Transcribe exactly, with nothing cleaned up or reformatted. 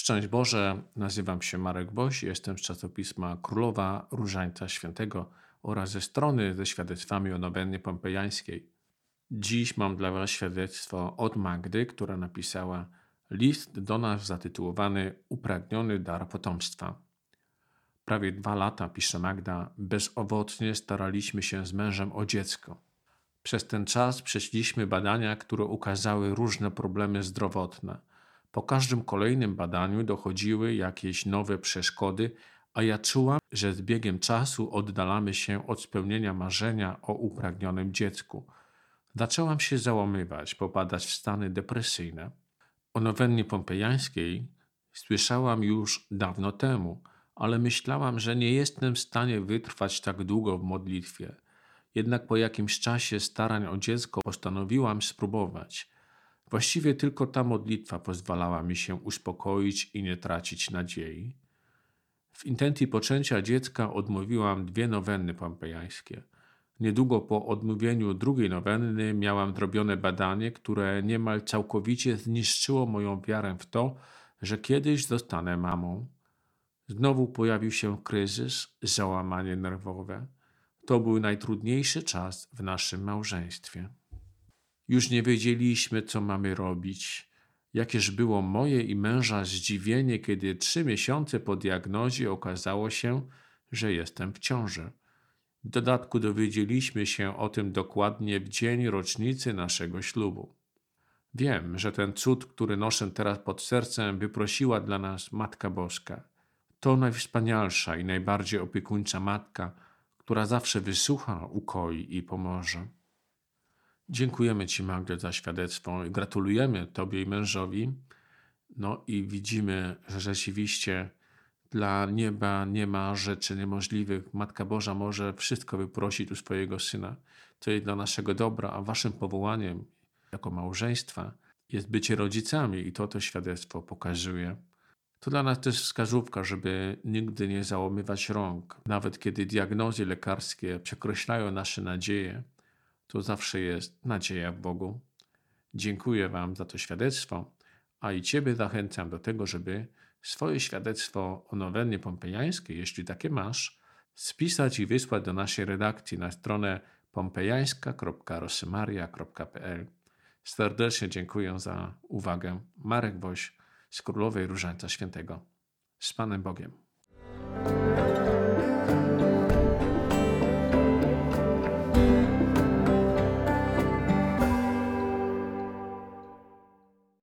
Szczęść Boże, nazywam się Marek Woś, jestem z czasopisma Królowa Różańca Świętego oraz ze strony ze świadectwami o nowennie pompejańskiej. Dziś mam dla Was świadectwo od Magdy, która napisała list do nas zatytułowany Upragniony dar potomstwa. Prawie dwa lata, pisze Magda, bezowocnie staraliśmy się z mężem o dziecko. Przez ten czas przeszliśmy badania, które ukazały różne problemy zdrowotne. Po każdym kolejnym badaniu dochodziły jakieś nowe przeszkody, a ja czułam, że z biegiem czasu oddalamy się od spełnienia marzenia o upragnionym dziecku. Zaczęłam się załamywać, popadać w stany depresyjne. O nowennie pompejańskiej słyszałam już dawno temu, ale myślałam, że nie jestem w stanie wytrwać tak długo w modlitwie. Jednak po jakimś czasie starań o dziecko postanowiłam spróbować. Właściwie tylko ta modlitwa pozwalała mi się uspokoić i nie tracić nadziei. W intencji poczęcia dziecka odmówiłam dwie nowenny pompejańskie. Niedługo po odmówieniu drugiej nowenny miałam zrobione badanie, które niemal całkowicie zniszczyło moją wiarę w to, że kiedyś zostanę mamą. Znowu pojawił się kryzys, załamanie nerwowe. To był najtrudniejszy czas w naszym małżeństwie. Już nie wiedzieliśmy, co mamy robić. Jakież było moje i męża zdziwienie, kiedy trzy miesiące po diagnozie okazało się, że jestem w ciąży. W dodatku dowiedzieliśmy się o tym dokładnie w dzień rocznicy naszego ślubu. Wiem, że ten cud, który noszę teraz pod sercem, wyprosiła dla nas Matka Boska. To najwspanialsza i najbardziej opiekuńcza Matka, która zawsze wysłucha, ukoi i pomoże. Dziękujemy Ci, Magdo, za świadectwo i gratulujemy Tobie i mężowi. No i widzimy, że rzeczywiście dla nieba nie ma rzeczy niemożliwych. Matka Boża może wszystko wyprosić u swojego Syna. To jest dla naszego dobra, a Waszym powołaniem jako małżeństwa jest bycie rodzicami i to to świadectwo pokazuje. To dla nas też wskazówka, żeby nigdy nie załamywać rąk. Nawet kiedy diagnozy lekarskie przekreślają nasze nadzieje, to zawsze jest nadzieja w Bogu. Dziękuję Wam za to świadectwo, a i Ciebie zachęcam do tego, żeby swoje świadectwo o nowennie pompejańskiej, jeśli takie masz, spisać i wysłać do naszej redakcji na stronę pompejańska kropka rosemaria kropka p l. Serdecznie dziękuję za uwagę. Marek Woś z Królowej Różańca Świętego. Z Panem Bogiem.